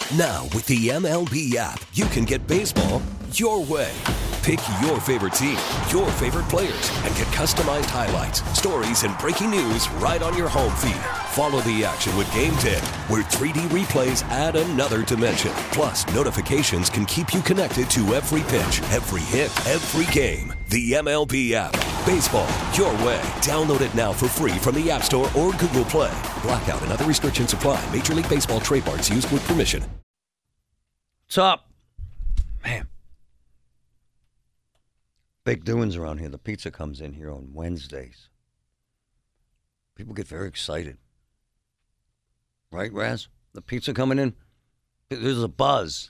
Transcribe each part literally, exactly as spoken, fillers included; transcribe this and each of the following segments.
Now, with the M L B app, you can get baseball your way. Pick your favorite team, your favorite players, and get customized highlights, stories, and breaking news right on your home feed. Follow the action with Game ten, where three D replays add another dimension. Plus, notifications can keep you connected to every pitch, every hit, every game. The M L B app. Baseball your way. Download it now for free from the App Store or Google Play. Blackout and other restrictions apply. Major League Baseball trademarks used with permission. What's up? Man. Big doings around here. The pizza comes in here on Wednesdays. People get very excited. Right, Raz? The pizza coming in? There's a buzz.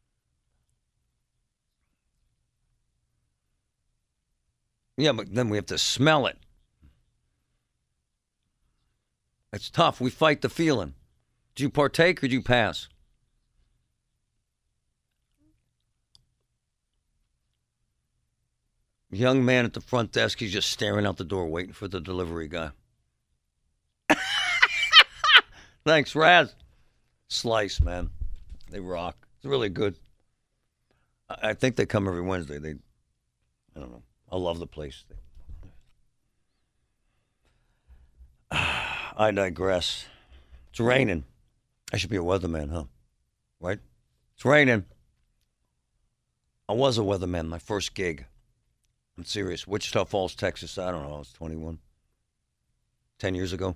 Yeah, but then we have to smell it. It's tough. We fight the feeling. Do you partake or do you pass? Young man at the front desk, he's just staring out the door waiting for the delivery guy. Thanks, Raz. Slice, man. They rock. It's really good. I think they come every Wednesday. They, I don't know. I love the place. I digress. It's raining. I should be a weatherman, huh? Right? It's raining. I was a weatherman, my first gig. I'm serious. Wichita Falls, Texas. I don't know. I was twenty-one. Ten years ago.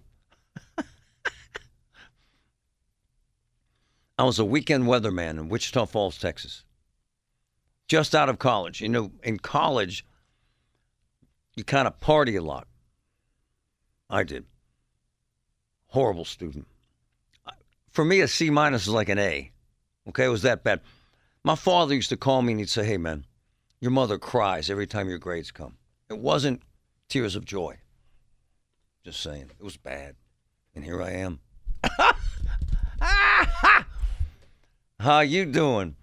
I was a weekend weatherman in Wichita Falls, Texas. Just out of college. You know, in college, you kind of party a lot. I did. Horrible student. For me, a C minus is like an A. Okay, it was that bad. My father used to call me and he'd say, hey, man, your mother cries every time your grades come. It wasn't tears of joy. Just saying. It was bad. And here I am. How you doing?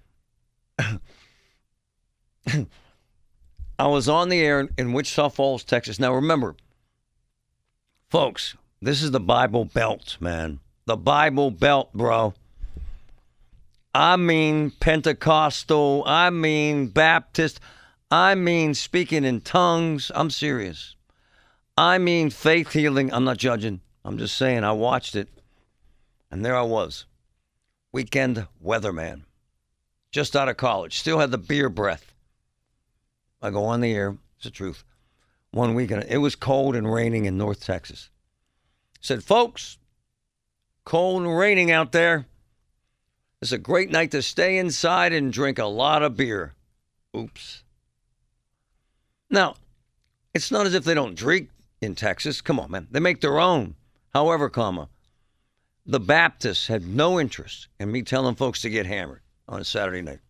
I was on the air in Wichita Falls, Texas. Now, remember, folks, this is the Bible Belt, man. The Bible Belt, bro. I mean Pentecostal. I mean Baptist. I mean speaking in tongues. I'm serious. I mean faith healing. I'm not judging. I'm just saying I watched it. And there I was. Weekend weatherman. Just out of college. Still had the beer breath. I go on the air. It's the truth. One weekend. It was cold and raining in North Texas. Said, folks, cold and raining out there. It's a great night to stay inside and drink a lot of beer. Oops. Now, it's not as if they don't drink in Texas. Come on, man. They make their own. However, comma, the Baptists had no interest in me telling folks to get hammered on a Saturday night.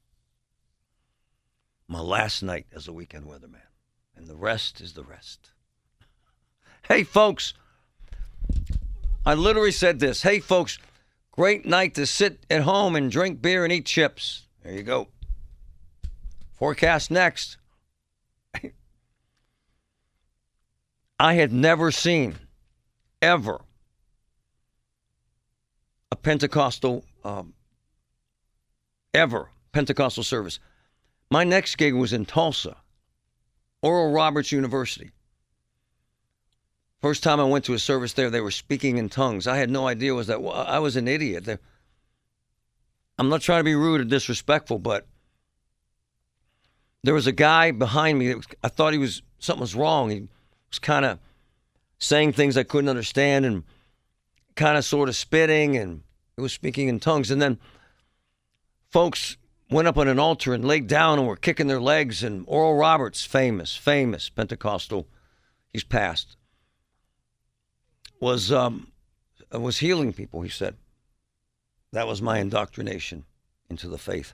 My last night as a weekend weatherman. And the rest is the rest. Hey, folks. I literally said this. Hey, folks. Great night to sit at home and drink beer and eat chips. There you go. Forecast next. I had never seen, ever, a Pentecostal, um, ever, Pentecostal service. My next gig was in Tulsa, Oral Roberts University. First time I went to a service there, they were speaking in tongues. I had no idea was that. Well, I was an idiot. They're, I'm not trying to be rude or disrespectful, but there was a guy behind me that was, I thought he was something was wrong. He was kind of saying things I couldn't understand and kind of sort of spitting, and he was speaking in tongues. And then folks went up on an altar and laid down and were kicking their legs. And Oral Roberts, famous, famous Pentecostal, he's passed. was um, was healing people, he said. That was my indoctrination into the faith.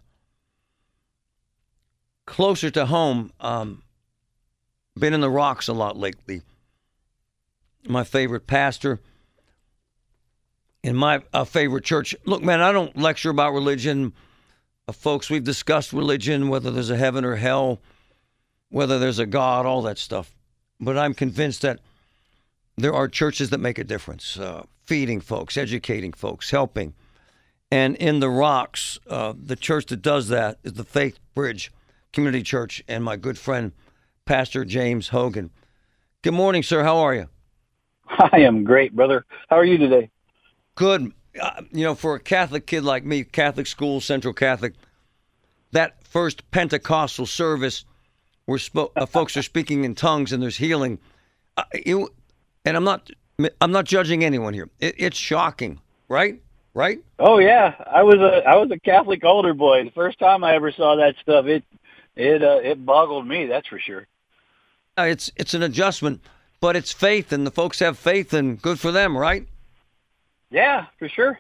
Closer to home, um, been in the rocks a lot lately. My favorite pastor in my uh, favorite church. Look, man, I don't lecture about religion. Uh, folks, we've discussed religion, whether there's a heaven or hell, whether there's a God, all that stuff. But I'm convinced that there are churches that make a difference, uh, feeding folks, educating folks, helping. And in the Rocks, uh, the church that does that is the Faith Bridge Community Church, and my good friend, Pastor James Hogan. Good morning, sir. How are you? I am great, brother. How are you today? Good. Uh, you know, for a Catholic kid like me, Catholic school, Central Catholic, that first Pentecostal service where spo- uh, folks are speaking in tongues and there's healing. Uh, you, and I'm not, I'm not judging anyone here. It, it's shocking, right? Right? Oh yeah, I was a I was a Catholic altar boy. The first time I ever saw that stuff, it it uh, it boggled me. That's for sure. Uh, it's it's an adjustment, but it's faith, and the folks have faith, and good for them, right? Yeah, for sure.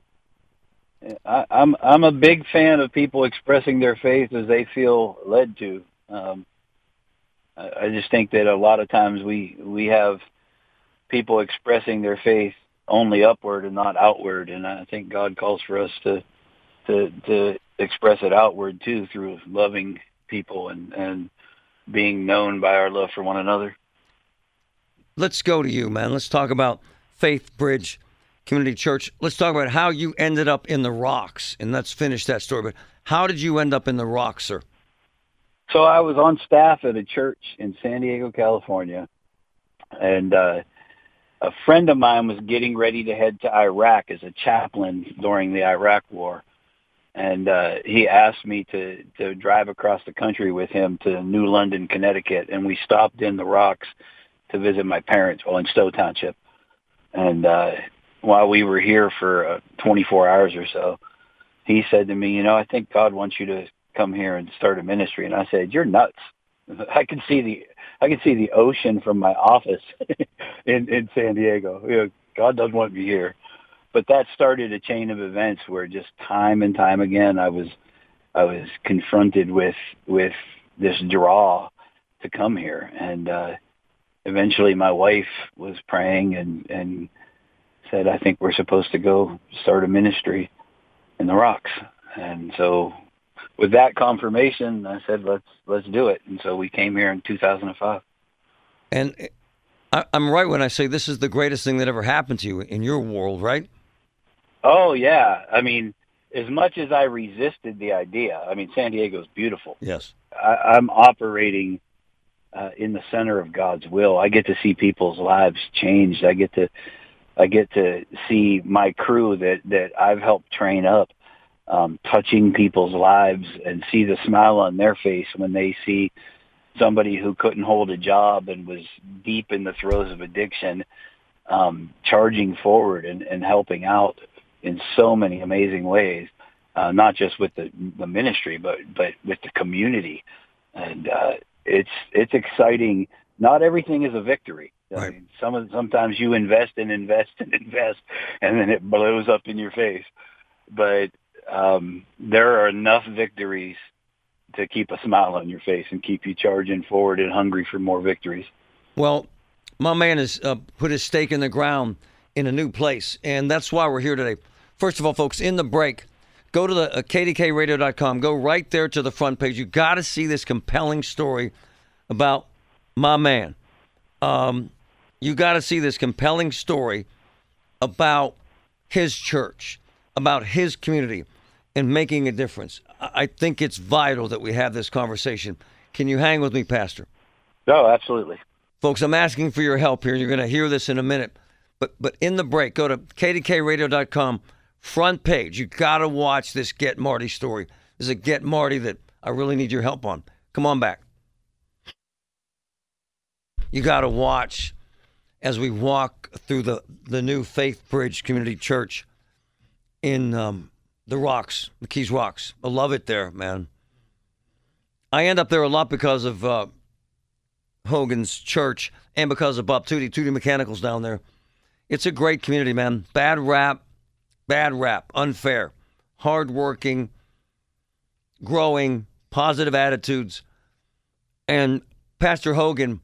I, I'm I'm a big fan of people expressing their faith as they feel led to. Um, I, I just think that a lot of times we we have people expressing their faith only upward and not outward, and I think God calls for us to to to express it outward too, through loving people and and being known by our love for one another. Let's go to you, man. Let's talk about Faith Bridge Community Church. Let's talk about how you ended up in the Rocks, and let's finish that story. But how did you end up in the Rocks, sir? So I was on staff at a church in San Diego, California, and uh, a friend of mine was getting ready to head to Iraq as a chaplain during the Iraq War. And uh, he asked me to, to drive across the country with him to New London, Connecticut. And we stopped in the Rocks to visit my parents, well, in Stowe Township. And uh, while we were here for uh, twenty-four hours or so, he said to me, you know, I think God wants you to come here and start a ministry. And I said, you're nuts. I could see the I could see the ocean from my office in, in San Diego. You know, God doesn't want me here. But that started a chain of events where just time and time again I was I was confronted with with this draw to come here. And uh, eventually my wife was praying and, and said, I think we're supposed to go start a ministry in the Rocks. And so with that confirmation, I said, let's let's do it. And so we came here in two thousand five. And I, I'm right when I say this is the greatest thing that ever happened to you in your world, right? Oh, yeah. I mean, as much as I resisted the idea, I mean, San Diego's beautiful. Yes. I, I'm operating uh, in the center of God's will. I get to see people's lives changed. I get to I get to see my crew that, that I've helped train up Um, touching people's lives and see the smile on their face when they see somebody who couldn't hold a job and was deep in the throes of addiction, um, charging forward and, and helping out in so many amazing ways, uh, not just with the, the ministry, but, but with the community. And uh, it's it's exciting. Not everything is a victory. Right. I mean, some of, sometimes you invest and invest and invest, and then it blows up in your face. But Um, there are enough victories to keep a smile on your face and keep you charging forward and hungry for more victories. Well, my man has uh, put his stake in the ground in a new place, and that's why we're here today. First of all, folks, in the break, go to the uh, K D K radio dot com. Go right there to the front page. You got to see this compelling story about my man. Um, you got to see this compelling story about his church, about his community, and making a difference. I think it's vital that we have this conversation. Can you hang with me, Pastor? Oh, absolutely. Folks, I'm asking for your help here. You're going to hear this in a minute. But but in the break, go to K D K radio dot com, front page. You got to watch this Get Marty story. This is a Get Marty that I really need your help on. Come on back. You got to watch as we walk through the, the new Faith Bridge Community Church in um, the Rocks, the Keys Rocks. I love it there, man. I end up there a lot because of uh, Hogan's church and because of Bob Tootie, Tootie Mechanicals down there. It's a great community, man. Bad rap, bad rap, unfair, hardworking, growing, positive attitudes. And Pastor Hogan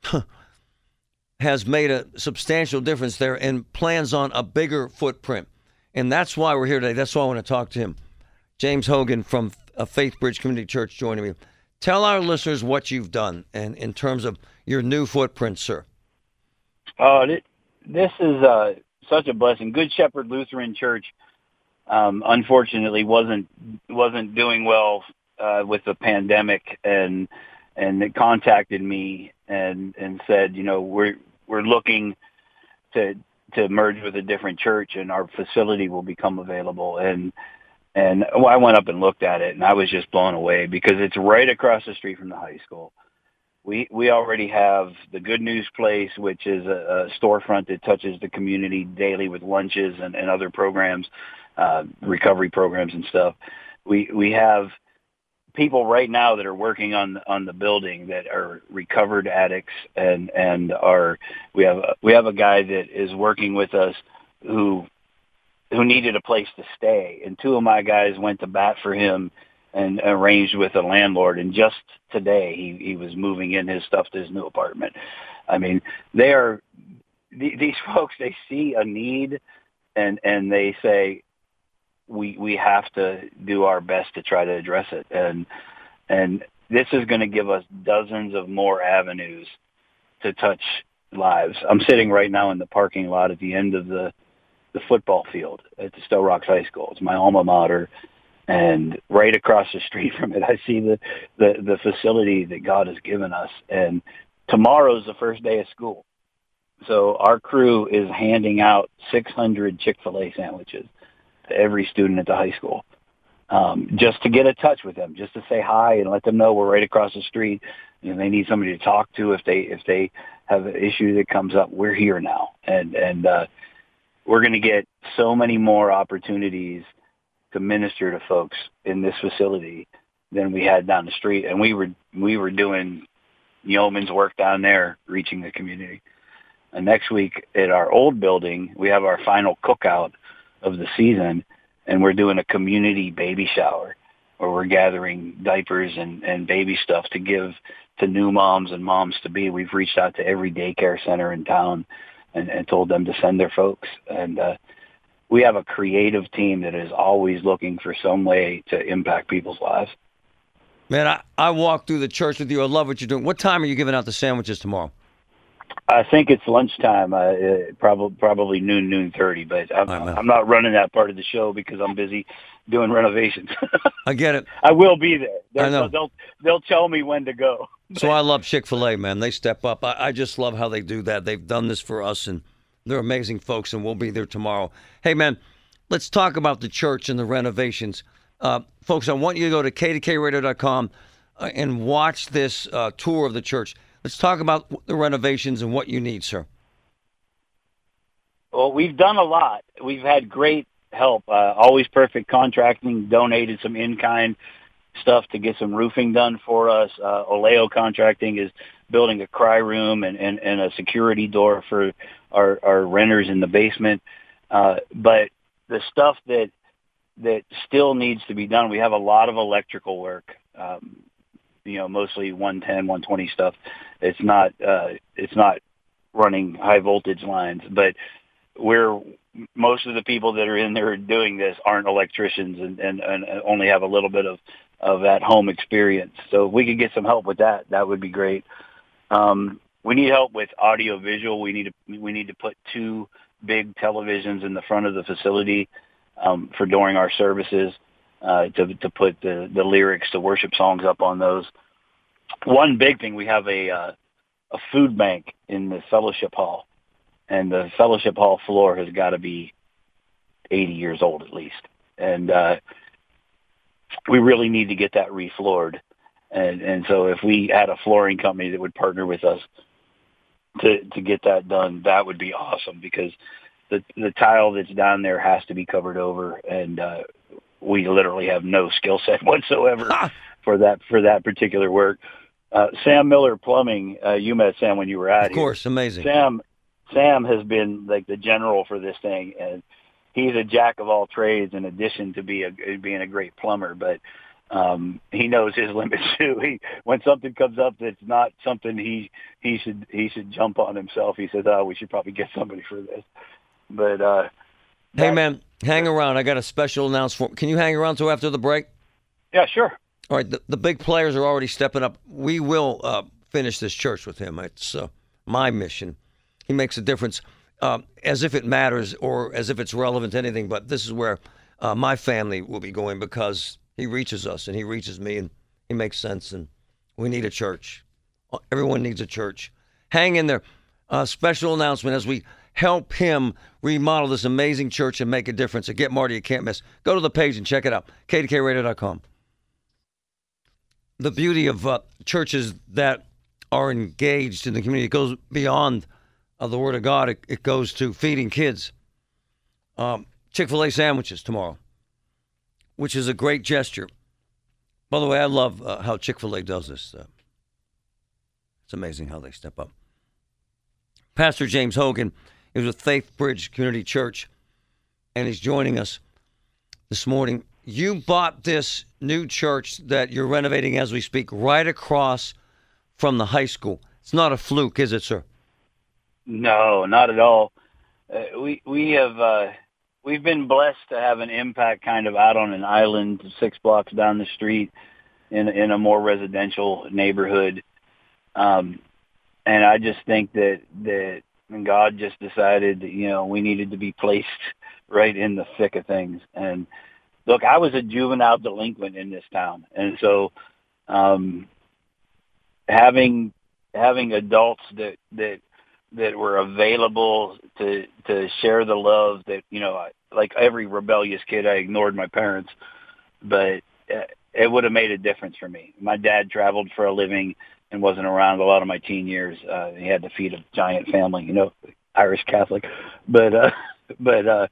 has made a substantial difference there and plans on a bigger footprint. And that's why we're here today. That's why I want to talk to him. James Hogan from a Faith Bridge Community Church joining me. Tell our listeners what you've done and in terms of your new footprint, sir. Oh, this is uh, such a blessing. Good Shepherd Lutheran Church um, unfortunately wasn't wasn't doing well uh, with the pandemic, and and it contacted me and and said, you know, we're we're looking to to merge with a different church, and our facility will become available. And and well, I went up and looked at it, and I was just blown away because it's right across the street from the high school. We we already have the Good News Place, which is a, a storefront that touches the community daily with lunches and, and other programs, uh, recovery programs and stuff. We we have people right now that are working on on the building that are recovered addicts, and and are we have a, we have a guy that is working with us who who needed a place to stay, and two of my guys went to bat for him and arranged with a landlord, and just today he, he was moving in his stuff to his new apartment. I mean, they are, these folks, they see a need, and, and they say, we, we have to do our best to try to address it. And, and this is going to give us dozens of more avenues to touch lives. I'm sitting right now in the parking lot at the end of the, the football field at the Stowe Rocks High School. It's my alma mater. And right across the street from it, I see the, the, the facility that God has given us. And tomorrow's the first day of school. So our crew is handing out six hundred Chick-fil-A sandwiches to every student at the high school, um, just to get in touch with them, just to say hi and let them know we're right across the street. And they need somebody to talk to if they if they have an issue that comes up. We're here now. And, and uh, we're going to get so many more opportunities to minister to folks in this facility than we had down the street. And we were, we were doing yeoman's work down there, reaching the community. And next week at our old building, we have our final cookout of the season, and we're doing a community baby shower where we're gathering diapers and, and baby stuff to give to new moms and moms to be. We've reached out to every daycare center in town and, and told them to send their folks. And, uh, we have a creative team that is always looking for some way to impact people's lives. Man, I, I walked through the church with you. I love what you're doing. What time are you giving out the sandwiches tomorrow? I think it's lunchtime, uh, probably probably noon, noon thirty. But I'm, right, I'm not running that part of the show because I'm busy doing renovations. I get it. I will be there. They're, I know. They'll they'll tell me when to go. So I love Chick-fil-A, man. They step up. I, I just love how they do that. They've done this for us, and they're amazing folks, and we'll be there tomorrow. Hey, man, let's talk about the church and the renovations. Uh, folks, I want you to go to K D K radio dot com uh, and watch this uh, tour of the church. Let's talk about the renovations and what you need, sir. Well, we've done a lot. We've had great help. Uh, Always Perfect Contracting donated some in-kind stuff to get some roofing done for us. Uh, Oleo Contracting is building a cry room and, and, and a security door for our, our renters in the basement. Uh, but the stuff that that still needs to be done, we have a lot of electrical work, um, you know, mostly one ten, one twenty stuff. It's not uh, it's not running high voltage lines, but we're most of the people that are in there doing this aren't electricians and, and, and only have a little bit of, of at home experience. So if we could get some help with that, that would be great. Um, we need help with audio visual. We need to we need to put two big televisions in the front of the facility um, for during our services uh, to to put the, the lyrics to worship songs up on those. One big thing, we have a uh, a food bank in the fellowship hall, and the fellowship hall floor has got to be eighty years old at least, and uh, we really need to get that refloored. And and so if we had a flooring company that would partner with us to to get that done, that would be awesome, because the the tile that's down there has to be covered over, and uh, we literally have no skill set whatsoever for that for that particular work. Uh, Sam Miller Plumbing, uh, you met Sam when you were out here. Of course, amazing. Sam Sam has been like the general for this thing, and he's a jack of all trades in addition to be a, being a great plumber, but Um, he knows his limits too. He, when something comes up that's not something he he should he should jump on himself, he says, "Oh, we should probably get somebody for this." But uh, hey, man, hang around. I got a special announcement. Can you hang around till after the break? Yeah, sure. All right. The, the big players are already stepping up. We will uh, finish this church with him. It's uh, my mission. He makes a difference, uh, as if it matters or as if it's relevant to anything. But this is where uh, my family will be going because he reaches us and he reaches me and he makes sense. And we need a church. Everyone needs a church. Hang in there. Uh, special announcement as we help him remodel this amazing church and make a difference. At Get Marty, you can't miss. Go to the page and check it out. K D K radio dot com. The beauty of uh, churches that are engaged in the community, it goes beyond uh, the Word of God. It, it goes to feeding kids. Um, Chick-fil-A sandwiches tomorrow, which is a great gesture. By the way, I love uh, how Chick-fil-A does this. Uh, it's amazing how they step up. Pastor James Hogan is with Faith Bridge Community Church, and he's joining us this morning. You bought this new church that you're renovating as we speak right across from the high school. It's not a fluke, is it, sir? No, not at all. Uh, we we have uh, we've been blessed to have an impact kind of out on an island, six blocks down the street, in in a more residential neighborhood. Um, And I just think that, that God just decided that, you know, we needed to be placed right in the thick of things. And look, I was a juvenile delinquent in this town. And so um, having having adults that, that that were available to to share the love that, you know, like every rebellious kid, I ignored my parents. But it would have made a difference for me. My dad traveled for a living and wasn't around a lot of my teen years. Uh, he had to feed a giant family, you know, Irish Catholic. But, uh, but, uh,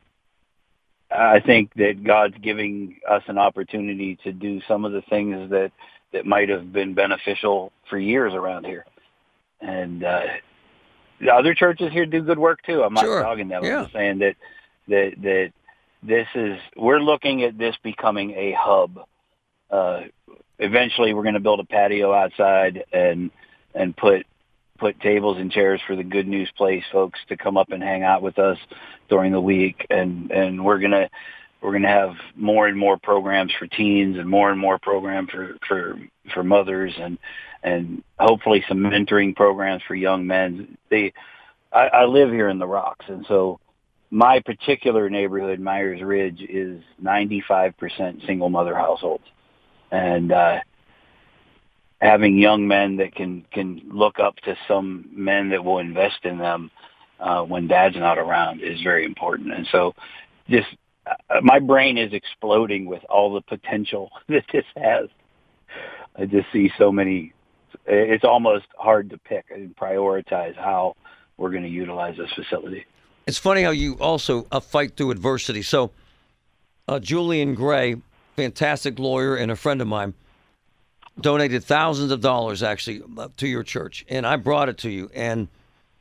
I think that God's giving us an opportunity to do some of the things that, that might have been beneficial for years around here. And, uh, the other churches here do good work too. I'm not Sure. dogging them. Yeah. I'm just saying that, that, that this is, we're looking at this becoming a hub. Uh, Eventually, we're going to build a patio outside and and put put tables and chairs for the Good News Place folks to come up and hang out with us during the week. And, and we're gonna we're gonna have more and more programs for teens and more and more programs for for, for mothers and and hopefully some mentoring programs for young men. They I, I live here in the Rocks, and so my particular neighborhood, Myers Ridge, is ninety-five percent single mother households. And uh, having young men that can, can look up to some men that will invest in them uh, when dad's not around is very important. And so just uh, my brain is exploding with all the potential that this has. I just see so many. It's almost hard to pick and prioritize how we're going to utilize this facility. It's funny how you also uh, fight through adversity. So uh, Julian Gray, fantastic lawyer and a friend of mine, donated thousands of dollars actually to your church, and I brought it to you, and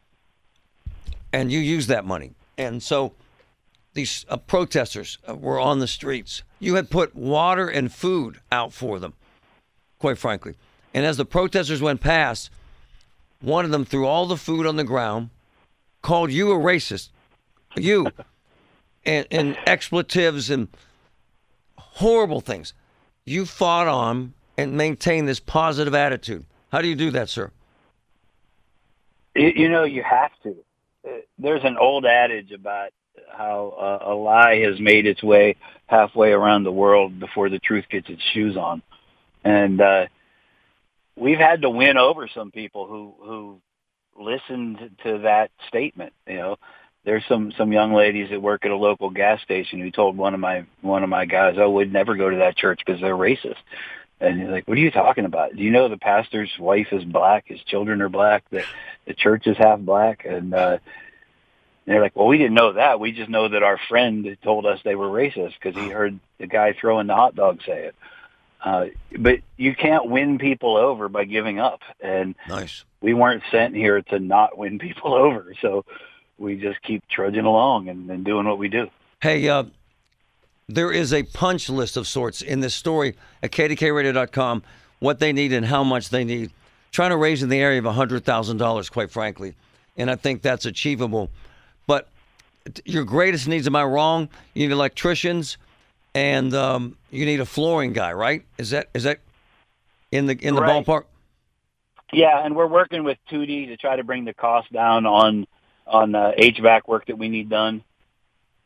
and you used that money. And so these uh, protesters uh, were on the streets. You had put water and food out for them, quite frankly. And as the protesters went past, one of them threw all the food on the ground, called you a racist, you, and, and expletives and horrible things. You fought on and maintained this positive attitude. How do you do that, sir? You know, you have to. There's an old adage about how uh, a lie has made its way halfway around the world before the truth gets its shoes on. And uh, we've had to win over some people who, who listened to that statement, you know. There's some, some young ladies that work at a local gas station who told one of my one of my guys, "Oh, we'd never go to that church because they're racist." And he's like, "What are you talking about? Do you know the pastor's wife is black, his children are black, that the church is half black?" And uh, they're like, "Well, we didn't know that. We just know that our friend told us they were racist because he heard the guy throwing the hot dog say it." Uh, but you can't win people over by giving up. And nice. We weren't sent here to not win people over, so we just keep trudging along and, and doing what we do. Hey, uh, there is a punch list of sorts in this story at K D K radio dot com, what they need and how much they need. Trying to raise in the area of one hundred thousand dollars, quite frankly, and I think that's achievable. But your greatest needs, am I wrong? You need electricians, and um, you need a flooring guy, right? Is that is that in the in the right. ballpark? Yeah, and we're working with Tootie to try to bring the cost down on on uh, H V A C work that we need done.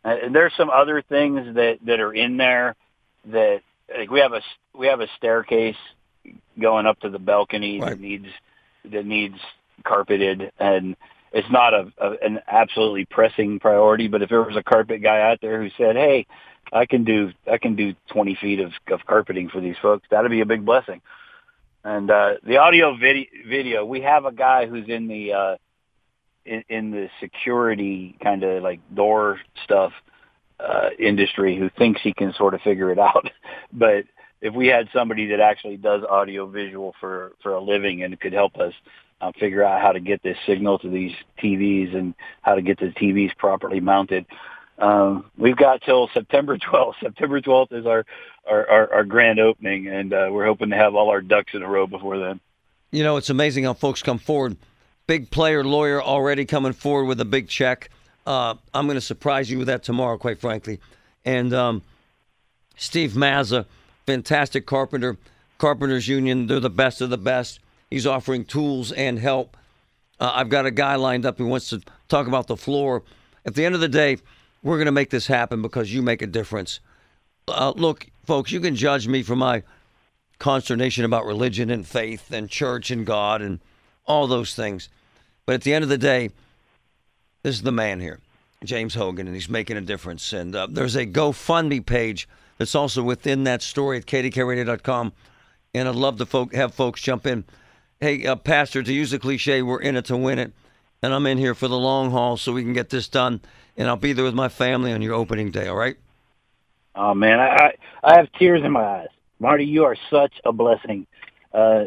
And there's some other things that, that are in there that like we have a we have a staircase going up to the balcony right. that needs that needs carpeted, and it's not a, a an absolutely pressing priority. But if there was a carpet guy out there who said, "Hey, I can do I can do twenty feet of, of carpeting for these folks," that'd be a big blessing. And uh, the audio video, video, we have a guy who's in the uh, in, in the security kind of like door stuff uh, industry who thinks he can sort of figure it out. But if we had somebody that actually does audio visual for, for a living and could help us uh, figure out how to get this signal to these T Vs and how to get the T Vs properly mounted, um, we've got till September twelfth. September twelfth is our, our, our, our grand opening, and uh, we're hoping to have all our ducks in a row before then. You know, it's amazing how folks come forward. Big player lawyer already coming forward with a big check. Uh, I'm going to surprise you with that tomorrow, quite frankly. And um, Steve Mazza, fantastic carpenter, Carpenters Union, they're the best of the best. He's offering tools and help. Uh, I've got a guy lined up who wants to talk about the floor. At the end of the day, we're going to make this happen because you make a difference. Uh, look, folks, you can judge me for my consternation about religion and faith and church and God and all those things. But at the end of the day, this is the man here, James Hogan, and he's making a difference. And uh, there's a GoFundMe page that's also within that story at K D K radio dot com. And I'd love to folk, have folks jump in. Hey, uh, Pastor, to use the cliche, we're in it to win it. And I'm in here for the long haul so we can get this done. And I'll be there with my family on your opening day, all right? Oh, man, I, I have tears in my eyes. Marty, you are such a blessing. Uh,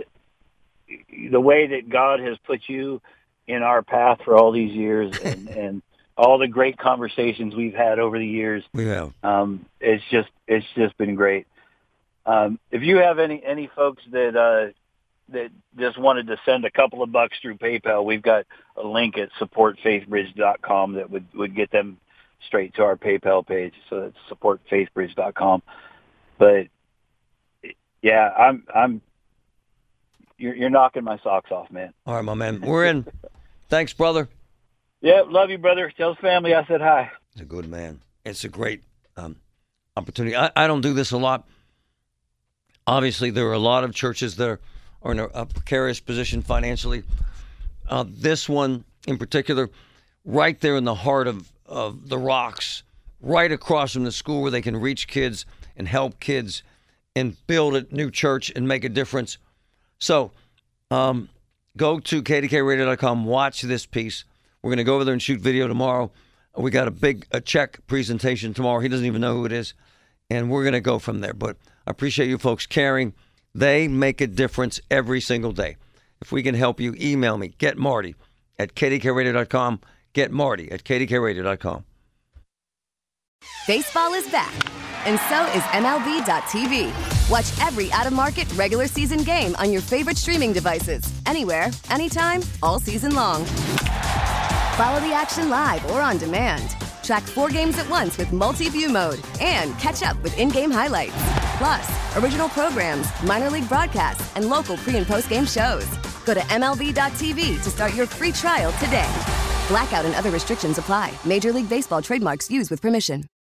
the way that God has put you in our path for all these years and, and all the great conversations we've had over the years. We have. Um, it's just it's just been great. Um, if you have any, any folks that uh, that just wanted to send a couple of bucks through PayPal, we've got a link at support faith bridge dot com that would, would get them straight to our PayPal page. So that's support faith bridge dot com. But yeah, I'm I'm you're, you're knocking my socks off, man. All right, my man. We're in. Thanks, brother. Yeah, love you, brother. Tell the family I said hi. He's a good man. It's a great um, opportunity. I, I don't do this a lot. Obviously, there are a lot of churches that are, are in a, a precarious position financially. Uh, this one in particular, right there in the heart of, of the rocks, right across from the school where they can reach kids and help kids and build a new church and make a difference. So um, go to K D K radio dot com, watch this piece. We're going to go over there and shoot video tomorrow. We got a big a check presentation tomorrow. He doesn't even know who it is. And we're going to go from there. But I appreciate you folks caring. They make a difference every single day. If we can help you, email me, get Marty at K D K radio dot com. Get Marty at K D K radio dot com. Baseball is back, and so is M L B dot T V. Watch every out-of-market regular season game on your favorite streaming devices, anywhere, anytime, all season long. Follow the action live or on demand. Track four games at once with multi-view mode and catch up with in-game highlights. Plus, original programs, minor league broadcasts, and local pre- and post-game shows. Go to M L B dot T V to start your free trial today. Blackout and other restrictions apply. Major League Baseball trademarks used with permission.